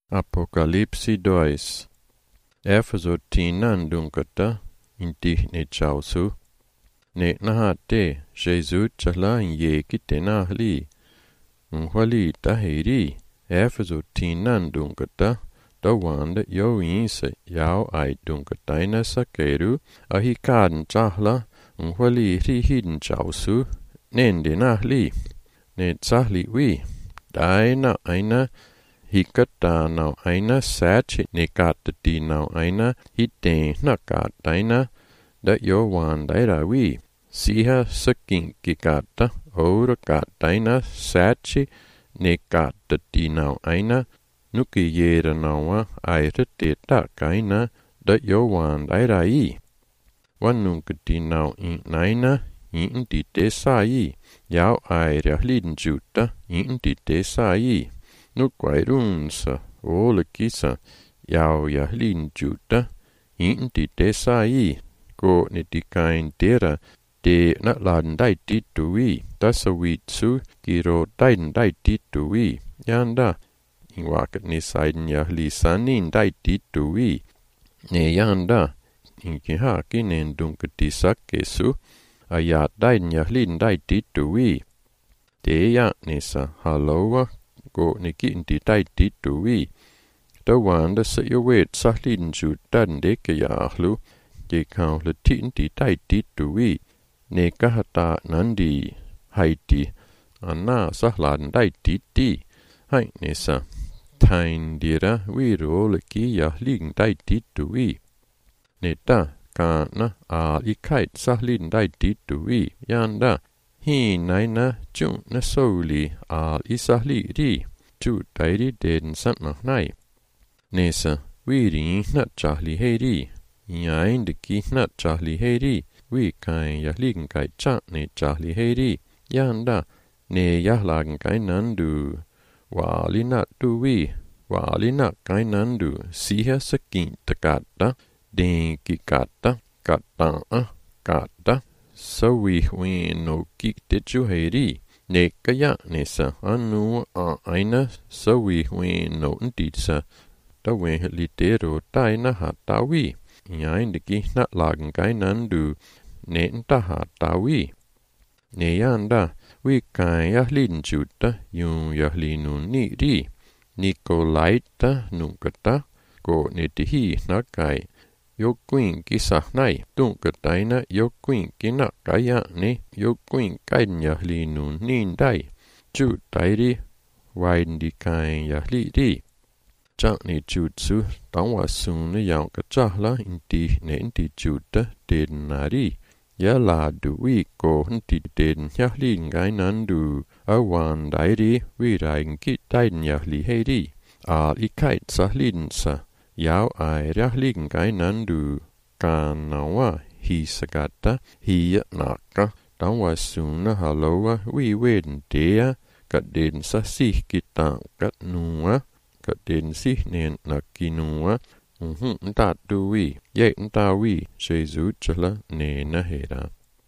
Apocalipsi 2. Efeso tinan duncata inti ne chausu. Ne nahate Jesus chala ye kitena hli. Unhwali tahiri. Efeso tinan duncata. Dawanda yo insa yao ai duncataina sakeru. Ahikan chahla. Unhwali hidin chausu. Nende nahli. Ne tsahli wi. Daina aina. Hikata nau aina sachi nekata ti nau aina hite nakata aina da yo wan daira wi siha saking kikata ora kata aina sachi nekata ti nau aina nuki yera nawa aira te takaina da yo wan daira i wanung ti nau in naina in ti te sai yao aira hlin juta in ti te sai nu quairunsa ole kisa yao ya lin juta in ti te sai ko ne ti kain tera te na lan dai ti tui tasawitsu kiro dai ti tui yanda in wakat ni saiden ya lisanin dai ti tui ne yanda in ki ha kinen dunkati sakkesu ayat dai ya lin dai ti tui te ya nisa halowa ko neki inti dai ti tui da wanda sa yo wet sa lin ju dan de ke ya hlu ke kau le ti inti dai ti tui ne ka hata nandi haiti anna sa lan dai ti ti hai ne sa tain dira wi ro le ki ya lin dai ti tui ne ta ka na a I kait sa lin dai ti tui yanda hi naina chung na soli al isahli ri chu tairi den san na nai nesa wi ri na chahli heri yain de ki na chahli heri wi kai ya ling kai cha ne chahli heri yanda ne ya lang kai nandu wa lina tu wi wa lina kai nandu siha sakin takata den ki kata kata kata sawi wen no kik te chu heri ne kaya ne sa anu a aina sawi wen no ntisa ta wen litero tai na ha tawi yain de ki na lagen kai nandu ne nta ha tawi ne yanda wi kai ya lin chuta yun ya linu ni ri nikolaita nunkata ko ne ti hi na kai yokwin kisa nai tunkataina yokwin kina kaya ne yokwin kanya linu nin dai chu tairi waindi kanya li ri chang ni chutsu tangwa sung ne yang ka chahla inti ne inti chuta den nari ya la du wi ko inti den ya lin gai nan du awan dairi wi raing ki dai nya li heri a ikai sa lin sa yao ai ra ling kai nandu kanawa hi sagata hi naka tangwa suna halowa wi wen dea kat den sa si kita kat nuwa kat den si nen nakinua nta duwi ye nta wi jesu chala ne na hera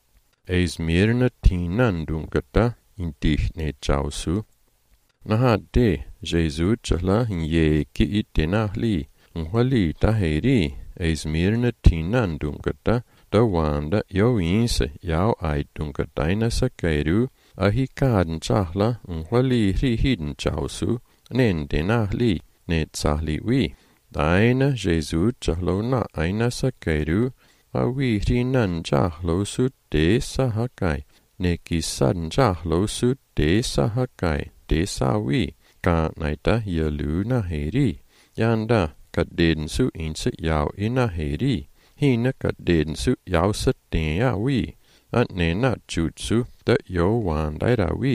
esmirna tinandung kata inti ne chausu naha de jesu chala ye ki itena li Wali taheri esmirna tinan dunkata da wanda yo insa yao ai dunkataina sakeru ahikan chahla wali hidin chausu nen denahli ne tsahli wi daina jesu chahlo na aina sakeru awi rinan chahlo su de sahakai ne kisan chahlo su de sahakai de sawi ka naita yalu na heri yanda kat den su in se yao ina heri hina kat den su yao se ten ya wi at ne na chut su da yo wan dai ra wi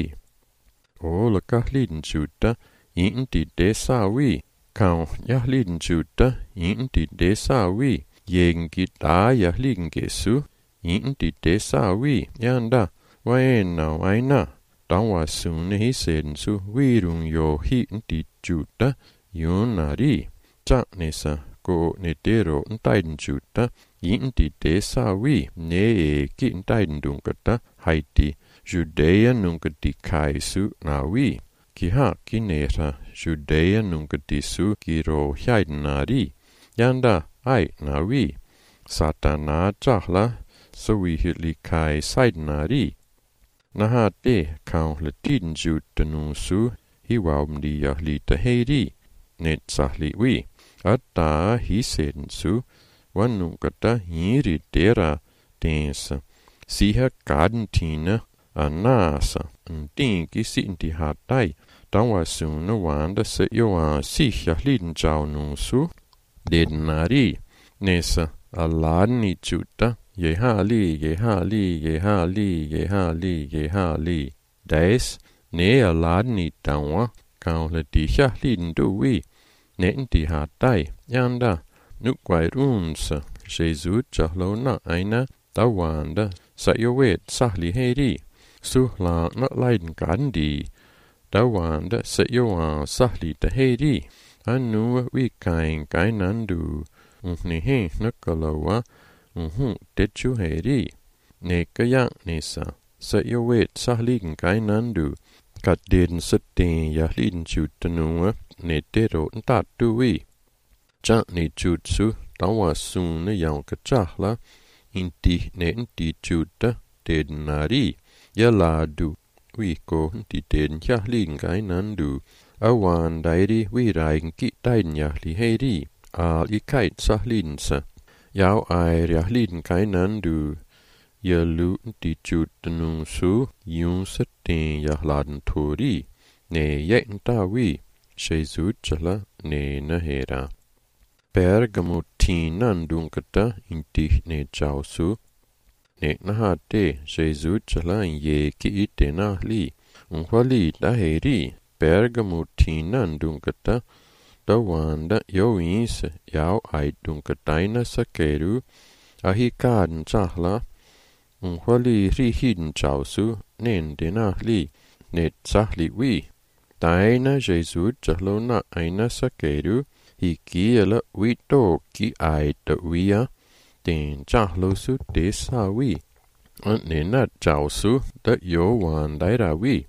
o la ka lin chuta in ti de sa wi kau ya lin chuta in ti de sa wi yen ki ta ya lin ke su in ti de sa wi yanda wa na wa na tang wa sun ne hi sen su wi rung yo hi ti chuta yon na ri cha nesa ko ne tero ntaiden chuta inti te sa wi ne ki ntaiden dunkata haiti judea nunkati kai su na wi ki ha ki nera Judea nungkatisu ki ro hiaid nari yanda ai nawi satana chahla sawi hitli kai side nari naha te kaun le tin jutanu su hi waumdi ya li taheri net sahli wi atta hi sen su wanungkata hiri tera tensa siha gardentina anasa tin ki sinti hatai tawa sunu wanda se yo siha lin chau nu su denari nesa alani chuta yehali des ne alani tawa kaun ti sha lin duwi nen ti hatai yanda nukwai runsa Jesus chahlona aina tawanda sayowet sahli heri suhla na lain kandi tawanda sayowa sahli taheri anu wi kain kainandu ni he nakalawa techu heri ne kaya nesa sayowet sahli kainandu kadden satte yahlin chutanu ne tero tatuwi cha ni chutsu tawa sun ne yang kachahla inti ne inti chuta denari yaladu wi ko inti den yahlin kainandu awan dairi wi rain ki tain yahli heri al ikait sahlinsa yau ai yahlin kainandu yalu inti chutanu su yung satte yahlan thori ne yen tawi Jesus chala ne nahera Pergamutin dunkata inti ne chausu ne nahate Jesus chala ye ki itena li unhwali taheri Pergamutin dunkata tawanda yoins yau ai dunkataina sakeru ahikan chahla unhwali rihin chausu nen dena li ne chahli wi taina Jesus chahlona aina sakeru hikiela wito ki ai ta wia ten chahlo su te sa wi ne na chao su ta yo wan dai ra wi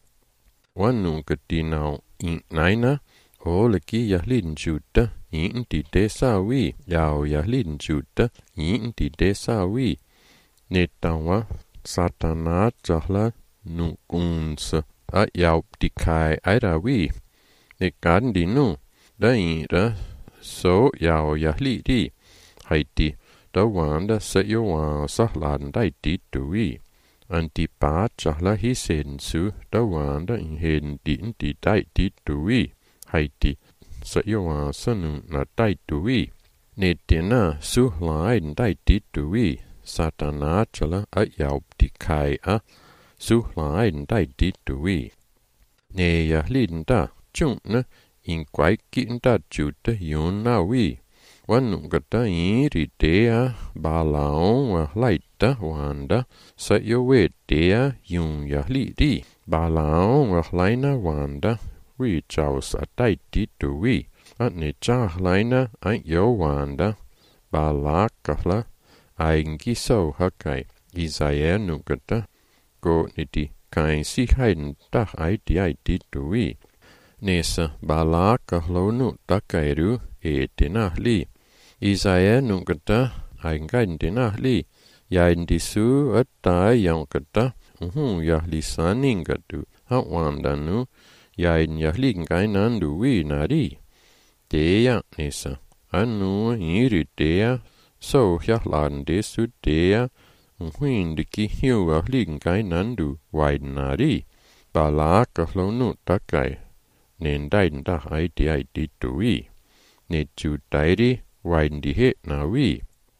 wan nu ka ti nau in naina o le ki yahlin juta in ti te sa wi yao yahlin juta in ti te sa wi ne tawa satana chahla nu kunsa a yau ti kai ai ra wi ne kan di nu da in ra so yao yahli di haiti da wanda se yo wa sahlan dai ti tuwi anti pa chahla hi sen su da wanda in hen ti dai ti tuwi haiti se yo wa sanu na dai tuwi ne tena su lain dai ti tuwi satana chala a yao ti kai a su lain dai ti tuwi ne yahlin da chung na in quai kinta chuta yun na wi wan gata in ritea balao wa laita wanda sa yo we tea yun ya li di balao wa laina wanda wi chao sa tai ti tu wi at ne cha laina ai yo wanda balakahla ai ngi so hakai Isaiah nu gata go niti kai si hain ta ai ti tu wi nesa balaka hlonu takairu e tenahli Isaiah nungkata aingain tenahli yain disu atta yang kata yahli saning katu hawandanu yain yahli ngainan duwi nari teya nesa anu iri teya so yahlan desu teya diki hiu yahli ngainan du wain nari balaka hlonu takai nên đai ta ai ti tui ne chu tai ri wain di he na wi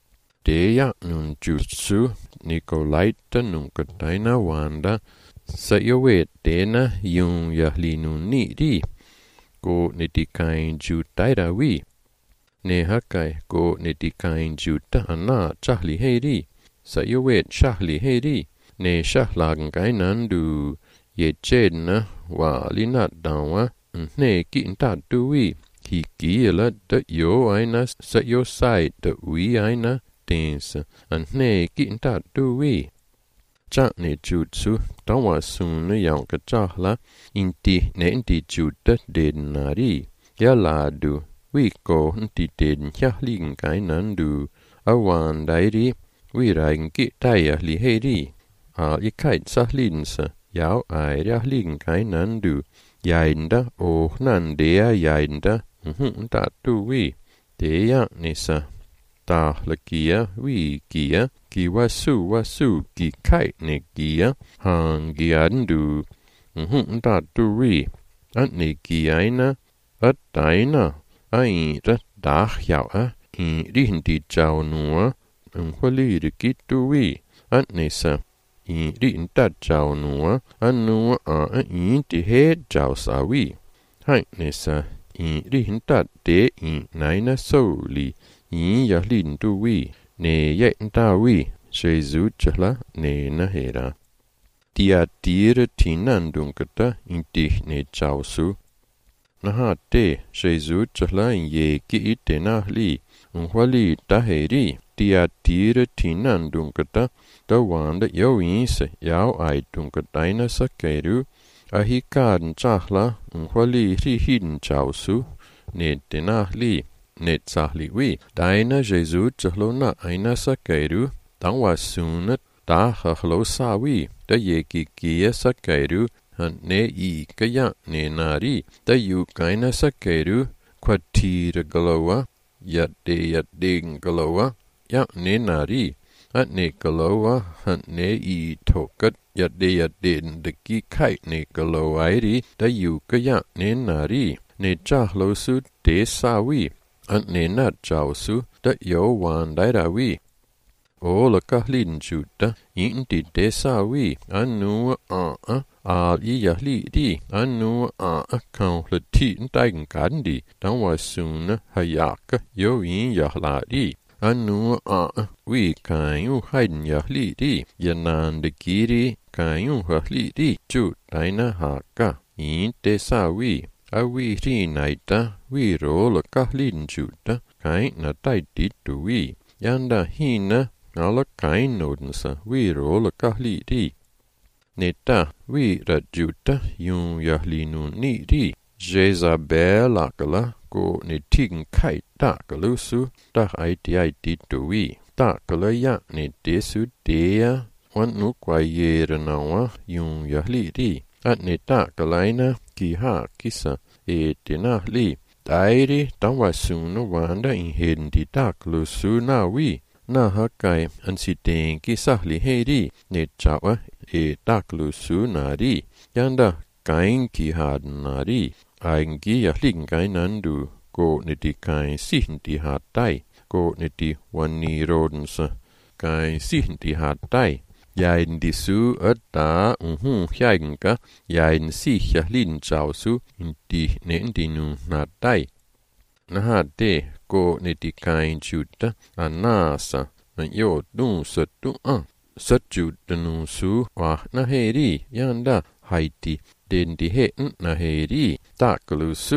te ya nun chu su Nikolai nun ka tai na wanda sa yo we te na yung ya li nun ni ri ko ne ti kain chu tai ra wi ne ha kai ko ne ti kain chu ta na cha li he ri sa yo we cha li he ri ne sha lang kai nan du ye chen na wa li na da wa ne ki ta tu wi hi ki la da yo aina sa yo sai da wi aina tens an ne ki ta tu wi cha ne jutsu tawa sun yang ka cha la inti ne inti jutta den nari ya la du wi ko inti den ya ling kai nan du awan dai ri wi rang ki tai ya li he ri a i kai sa lin sa yao ai ya ling kai nan du yain da o nan de ya yain da ta tu wi de ya ne sa ta la kia wi kia ki wasu ki kai ne kia hang gian du ta tu wi at ne kia na at tai na ai ra da yao a i ri hin ti chao nuo kholi ri ki tu wi at ne sa i ri in ta chao nuo an nuo a i ti he chao sa wi hai ne sa i ri hin ta de i nai na so li i ya lin tu wi ne ye ta wi Jesus chla ne na hera tia tire tinan dunkata in ti ne chao su na ha te Jesus chla ye ki ite na li unhwali ta heri tia tire tinan dunkata da wanda yo yin se yao ai dunkata na sakeru ahi kan chahla unhwali ri hin chao su ne te na li ne tsahli wi daina Jesus chlo na aina sakeru tang wa sunat ta khlo sa wi da ye ki kia sakeru han ne I ka ya ne nari da yu kaina sakeru kwatir galowa ya de galowa ya ne nari at ne galowa han ne I thokat ya de de ki kai ne galowa ri da yu ka ya ne nari ne cha hlo su de sa wi at ne na chao su da yo wan dai ra wi o la ka lin chu ta in ti de sa wi anu a I ya li di anu a kan le ti dai kan di dan wa sun ha ya ka yo yin ya la di anu a wi kan yu hain ya li di ya nan de ki ri kan yu ha li di chu dai na ha ka in de sa wi a wi ri nai ta wi ro la ka lin chu ta kai na tai ti tu wi yan da hin na ala kai noden sa wi ro la ka li di neta wi ra ju ta yun ya li nu ni di Jezabel akala ko ne ting kai ta ka lu su ta ai ti tu wi ta ka la ya ne de su de ya wan nu kwa ye ra na wa yun ya li di at ne ta ka lai na ki ha ki sa e te na li dai ri tang wa su no wan da in hen di ta ka lu su na wi na ha kai an si ten ki sa li he ri ne cha wa e ta ka lu su na ri yan da kain ki ha na ri ai gi ya ling kai nan du ko ne ti kai si ti ha tai ko ne ti wan ni roden sa kai si ti ha tai yain di su at ta hyain ka yain si ya lin chao su in ti ne ti nu na tai na ha te ko ne ti kai chu ta anasa na yo du sa tu sa chu ta nu su wa na he ri yan da hai ti den di he na he ri ta klu su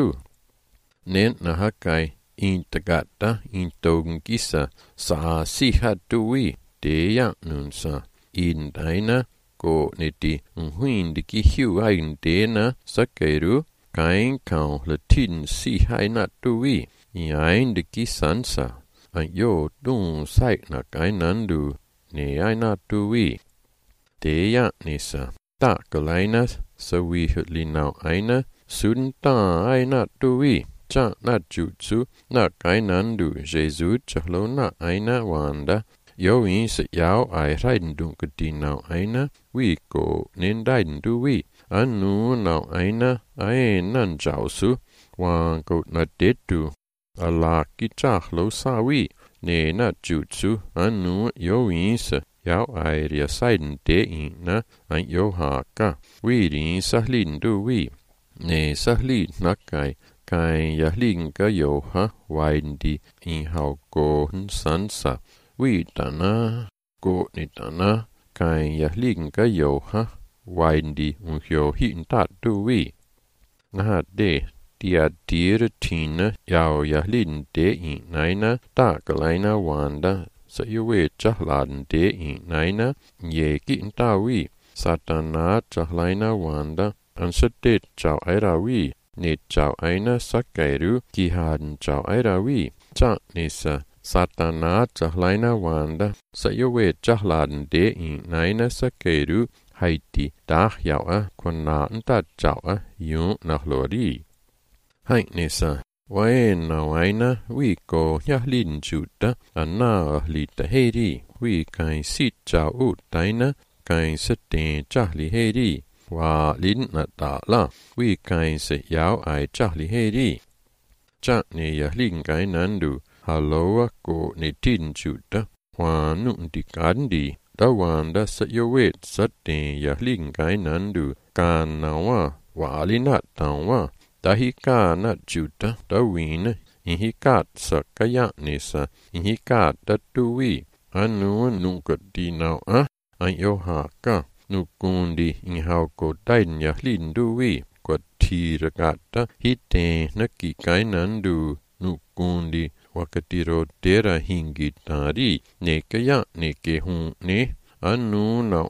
nen na ha kai in tagata in tong kisa sa si ha tu wi de ya nun sa in daina ko ne ti huin de ki hiu ain de na sakeru kain kan le tin si hai na tu wi in de ki san sa an yo dung sai na kai nan du ne ai na tu wi de ya ne sa ta ka lai na sa wi li nau ai na sun ta ai na tu wi cha na ju su na kai nan du Jesus chlo na ai na wanda yo yin se yao ai rai dung ka ti nau ai na wi ko nen dai du wi an nu nau ai na ai nan chao su wang ko na de tu ala ki cha hlo sa wi ne na ju su an nu yo yin se yao ai ria sai de in na an yo ha ka wi rin sa lin du wi ne sa li na kai ya ling ka yo ha wai di in hao ko san sa wi ta na ko ni ta na kai ya ling ka yo ha wai di un hyo hin ta du wi na de tia dir tina yao ya lin de in nai na ta ka lai na wanda sa yêu về chắc là để in này na ye ki ta wi Satana chắc lại na wanda an sa tết chào ai ra wi nè chào ai na sa cái ru ki hàn chào ai ra wi cha nè sa Satana chắc lại na wanda sa yêu về chắc là để in này na sa cái ru hay ti ta yao a con na ta chào a yu na lo đi hay nè sa Wai na wai na wi ko nya lin chu ta na li ta he ri wi kai si chao u tai na kai se te cha li he ri wa lin na ta la wi kai se yao ai cha li he ri cha ne ya lin kai nan du hello ko ne tin chu ta wa nu di kan di da wan da sa yo we sa te ya lin kai nan du kan na wa li na ta wa Tahika na juta da win inhikat sa kaya nisa inhikat da tuwi anu nunkat di nao an yo ha ka nukundi inhao ko dain ya linduwi kwa tirakata hite na kikai nandu nukundi wakatiro tera hingitari ne kaya ne ke hun ne anu nao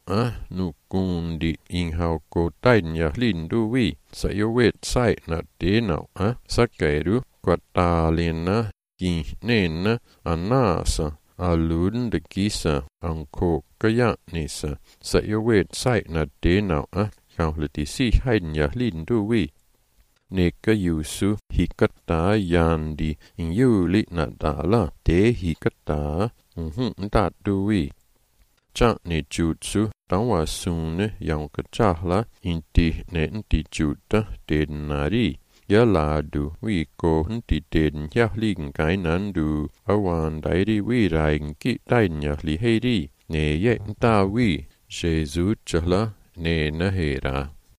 nukundi inhao ko dain ya linduwi sa yo wet sai na de nao sa kairu kwa ta lena ki ne na anasa alun de kisa anko kaya nisa sa yo wet sai na de nao kao le ti si hain ya linduwi ne ka yusu hikata yandi in yu li na da la de hikata da duwi cha ne jutsu tang wa sun ne yang ka cha la inti ne inti juta den nari ya la du wi ko inti den ya ling kai nan du awan dai ri wi rai ki dai nya li he ri ne ye ta wi jesu cha la ne na he ra